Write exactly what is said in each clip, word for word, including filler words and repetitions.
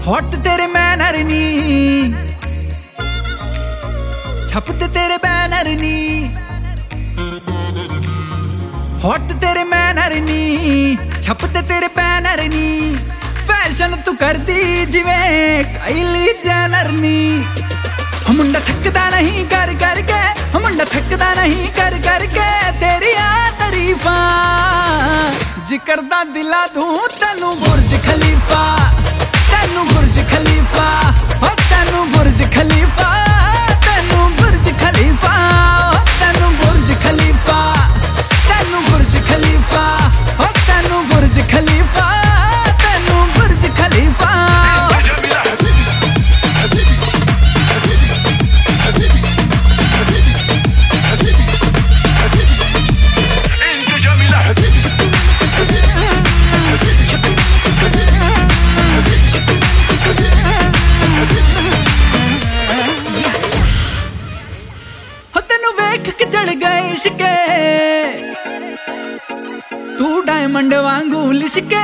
Hot तेरे manner नी, छपते तेरे बैनर नी, हॉट तेरे मैनर नी, छपते तेरे बैनर नी, फैशन तू कर दी जिवें काइली जेनर नी। मुंडा थकदा नहीं कर करके, मुंडा थकदा नहीं कर करके तेरिया तारीफां, जिक्र दा दिला दूं तेनू बुर्ज खलीफा, तेनू बुर्ज खलीफा, ओ तेनू बुर्ज खलीफा, तेनू बुर्ज खलीफा, ओ तेनू बुर्ज खलीफा, तेनू बुर्ज खलीफा, ओ तेनू बुर्ज खलीफा, तेनू बुर्ज खलीफा। चढ़ गए इश्के तू डायमंड वांगू लिशके,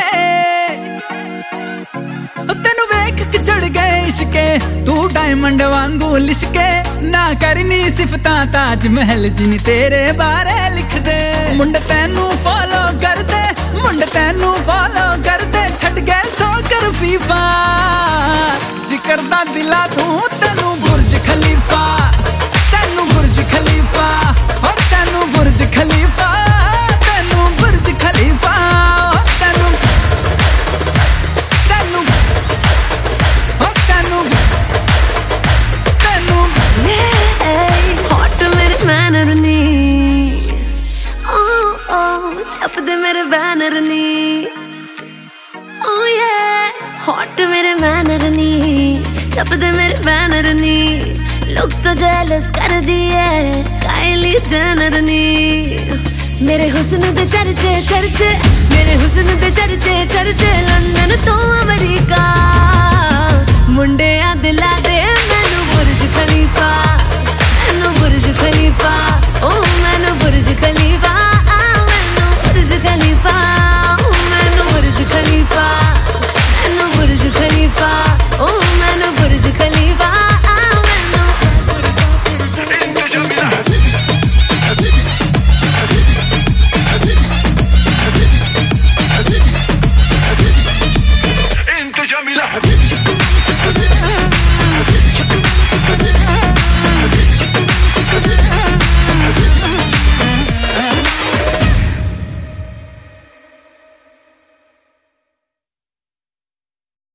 तेनू वेख के चढ़ गए इश्के तू डायमंड वांगू लिशके, ना करनी सिफतां ताज महल जिन तेरे बारे लिख दे। मुंड तेनू फॉलो कर दे, मुंड तेनू फॉलो कर दे, छड़ गए सो कर फीफा, जिक्र दा दिला दूं तेनू बुर्ज खलीफा, तेनू बुर्ज खलीफा, और तेनू बुर्ज खलीफा, तेनू बुर्ज खलीफा, तेनू तेनू और तेनू तेनू हॉट मेरे मैनर नी, ओ ओ छपदे मेरे बैनर नी, ओ ये हॉट मेरे मैनर नी, छपदे मेरे बैनर नी, लोग तो जेलस कर दिए काइली जेनर नी। मेरे हुस्न दे चर्चे चर्चे, मेरे हुस्न दे चर्चे चर्चे, लंदन तो अमेरिका, मुंडे आ दिला दे मैनू बुर्ज खलीफा, मैनू बुर्ज खलीफा।